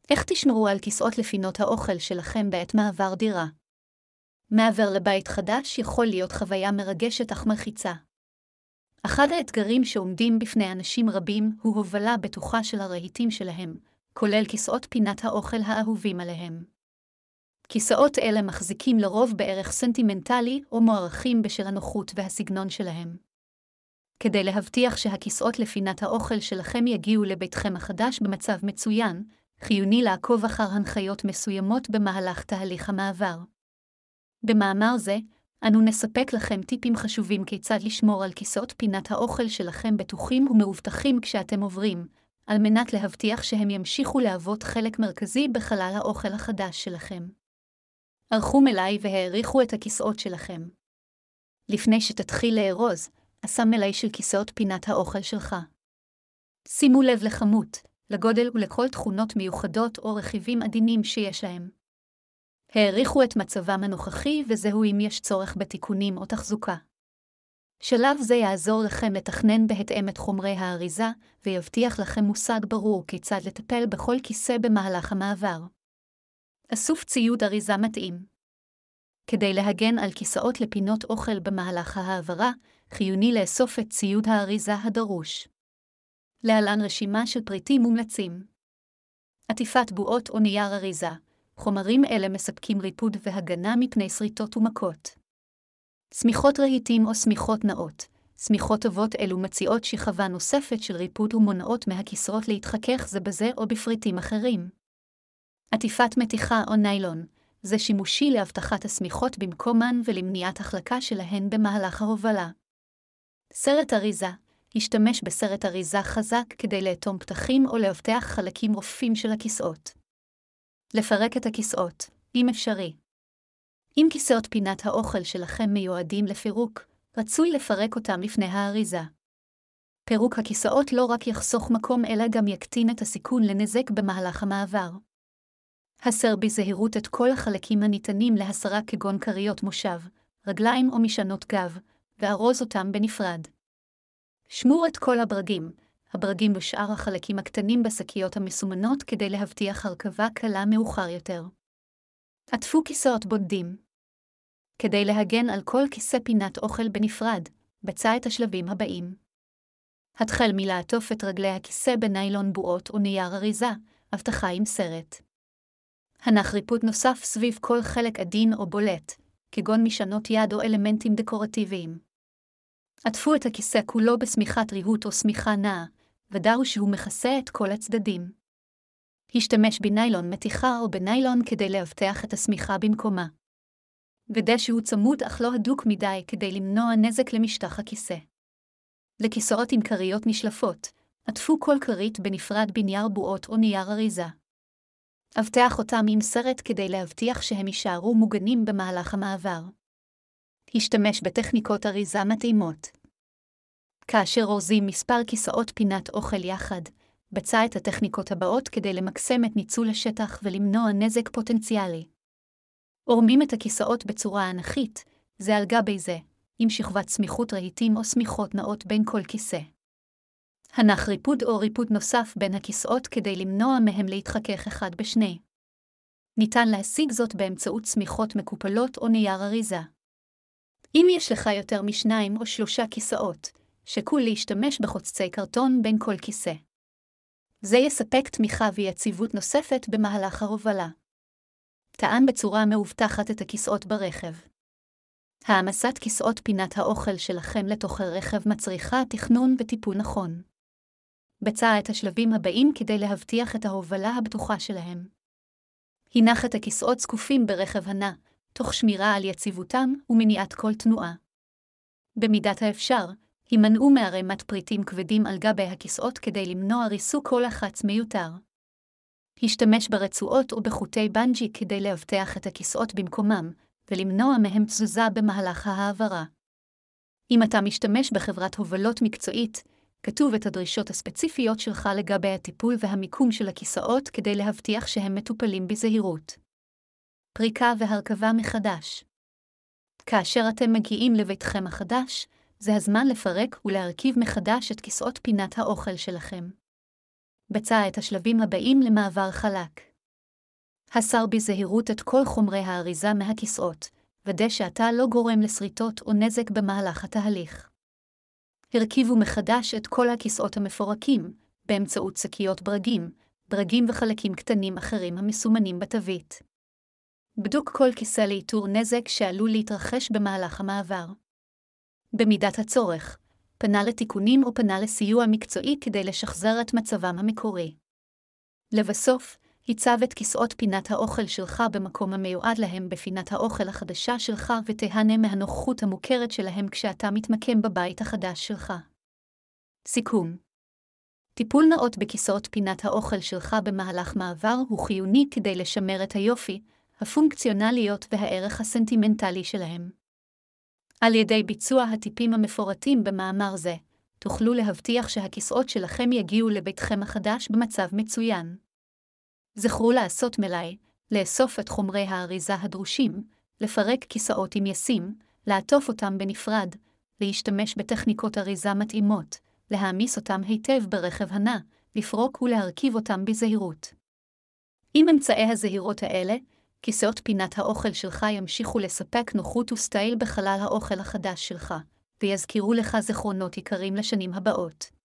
איך תשמרו על כיסאות לפינות האוכל שלכם בעת מעבר דירה? מעבר לבית חדש יכול להיות חוויה מרגשת אך מלחיצה. אחד האתגרים שעומדים בפני אנשים רבים הוא הובלה בטוחה של הרהיטים שלהם, כולל כיסאות פינת האוכל האהובים עליהם. כיסאות אלה מחזיקים לרוב בערך סנטימנטלי או מוערכים בשל הנוחות והסגנון שלהם. כדי להבטיח שהכיסאות לפינת האוכל שלכם יגיעו לביתכם החדש במצב מצוין, חיוני לעקוב אחר הנחיות מסוימות במהלך תהליך המעבר. במאמר זה, אנו נספק לכם טיפים חשובים כיצד לשמור על כיסאות פינת האוכל שלכם בטוחים ומאובטחים כשאתם עוברים, על מנת להבטיח שהם ימשיכו להוות חלק מרכזי בחלל האוכל החדש שלכם. ערכו מלאי והעריכו את הכיסאות שלכם. לפני שתתחיל לארוז, עשה מלאי של כיסאות פינת האוכל שלך. שימו לב לכמות, לגודל ולכל תכונות מיוחדות או רכיבים עדינים שיש להם. העריכו את מצבם הנוכחי וזהו אם יש צורך בתיקונים או תחזוקה. שלב זה יעזור לכם לתכנן בהתאם את חומרי האריזה ויבטיח לכם מושג ברור כיצד לטפל בכל כיסא במהלך המעבר. אסוף ציוד אריזה מתאים. כדי להגן על כיסאות לפינות אוכל במהלך העברה, חיוני לאסוף את ציוד האריזה הדרוש. להלן רשימה של פריטים מומלצים. עטיפת בועות או נייר אריזה. חומרים אלה מספקים ריפוד והגנה מפני שריטות ומכות. שמיכות רהיטים או שמיכות נאות. שמיכות טובות אלו מציעות שכבה נוספת של ריפוד ומונעות מהכיסאות להתחכך זה בזה או בפריטים אחרים. עטיפת מתיחה או ניילון. זה שימושי להבטחת השמיכות במקומן ולמניעת החלקה שלהן במהלך ההובלה. סרט אריזה. השתמש בסרט אריזה חזק כדי לאטום פתחים או לאבטח חלקים רופפים של הכיסאות. לפרק את הכיסאות, אם אפשרי. אם כיסאות פינת האוכל שלכם מיועדים לפירוק, רצוי לפרק אותם לפני האריזה. פירוק הכיסאות לא רק יחסוך מקום אלא גם יקטין את הסיכון לנזק במהלך המעבר. הסר בזהירות את כל החלקים הניתנים להסרה כגון כריות מושב, רגליים או משענות גב, וארוז אותם בנפרד. שמור את כל הברגים ושאר החלקים הקטנים בשקיות המסומנות כדי להבטיח הרכבה קלה מאוחר יותר. עטפו כיסאות בודדים. כדי להגן על כל כיסא פינת אוכל בנפרד, בצע את השלבים הבאים. התחל מלעטוף את רגלי הכיסא בניילון בועות או נייר אריזה, הבטחה עם סרט. הנח ריפוד נוסף סביב כל חלק עדין או בולט, כגון משענות יד או אלמנטים דקורטיביים. עטפו את הכיסא כולו בשמיכת ריהוט או שמיכה נעה, ודאו שהוא מכסה את כל הצדדים. השתמש בניילון מתיחה או בניילון כדי להבטח את השמיכה במקומה. ודא שהוא צמוד אך לא הדוק מדי כדי למנוע נזק למשטח הכיסא. לכיסאות עם כריות נשלפות, עטפו כל כרית בנפרד בנייר בועות או נייר אריזה. הבטח אותם עם סרט כדי להבטיח שהם יישארו מוגנים במהלך המעבר. השתמש בטכניקות אריזה מתאימות. כאשר אורזים מספר כיסאות פינת אוכל יחד, בצע את הטכניקות הבאות כדי למקסם את ניצול השטח ולמנוע נזק פוטנציאלי. עורמים את הכיסאות בצורה אנכית, זה על גבי זה, עם שכבת סמיכות רהיטים או סמיכות נאות בין כל כיסא. הנח ריפוד או ריפוד נוסף בין הכיסאות כדי למנוע מהם להתחכך אחד בשני. ניתן להשיג זאת באמצעות סמיכות מקופלות או נייר אריזה. אם יש לך יותר משניים או 3 כיסאות, שקול להשתמש בחוצצי קרטון בין כל כיסא. זה יספק תמיכה ויציבות נוספת במהלך ההובלה. טען בצורה מאובטחת את הכיסאות ברכב. העמסת כיסאות פינת האוכל שלכם לתוך הרכב מצריכה תכנון וטיפול נכון. בצע את השלבים הבאים כדי להבטיח את ההובלה הבטוחה שלהם. הנח את הכיסאות זקופים ברכב הנע, תוך שמירה על יציבותם ומניעת כל תנועה. במידת האפשר, הימנעו מערימת פריטים כבדים על גבי הכיסאות כדי למנוע ריסוק או לחץ מיותר. השתמש ברצועות או בחוטי בנג'י כדי להבטח את הכיסאות במקומם, ולמנוע מהם תזוזה במהלך העברה. אם אתה משתמש בחברת הובלות מקצועית, כתוב את הדרישות הספציפיות שלך לגבי הטיפול והמיקום של הכיסאות כדי להבטיח שהם מטופלים בזהירות. פריקה והרכבה מחדש. כאשר אתם מגיעים לביתכם החדש, זה הזמן לפרק ולהרכיב מחדש את כיסאות פינת האוכל שלכם. בצע את השלבים הבאים למעבר חלק. הסר בזהירות את כל חומרי האריזה מהכיסאות, ודא שאתה לא גורם לשריטות או נזק במהלך התהליך. הרכיבו מחדש את כל הכיסאות המפורקים, באמצעות שקיות ברגים וחלקים קטנים אחרים המסומנים בתווית. בדוק כל כיסא לאיתור נזק שעלול להתרחש במהלך המעבר. במידת הצורך, פנה לתיקונים או פנה לסיוע מקצועי כדי לשחזר את מצבם המקורי. לבסוף, היצב את כיסאות פינת האוכל שלך במקום המיועד להם בפינת האוכל החדשה שלך ותהנה מהנוכחות המוכרת שלהם כשאתה מתמקם בבית החדש שלך. סיכום. טיפול נאות בכיסאות פינת האוכל שלך במהלך מעבר הוא חיוני כדי לשמר את היופי, הפונקציונליות והערך הסנטימנטלי שלהם. על ידי ביצוע הטיפים המפורטים במאמר זה, תוכלו להבטיח שהכיסאות שלכם יגיעו לביתכם החדש במצב מצוין. זכרו לעשות מלאי, לאסוף את חומרי האריזה הדרושים, לפרק כיסאות עם יסים, לעטוף אותם בנפרד, להשתמש בטכניקות אריזה מתאימות, להעמיס אותם היטב ברכב הנע, לפרוק ולהרכיב אותם בזהירות. עם אמצעי הזהירות האלה, כיסאות פינת האוכל שלך ימשיכו לספק נוחות וסטייל בחלל האוכל החדש שלך, ויזכירו לך זיכרונות יקרים לשנים הבאות.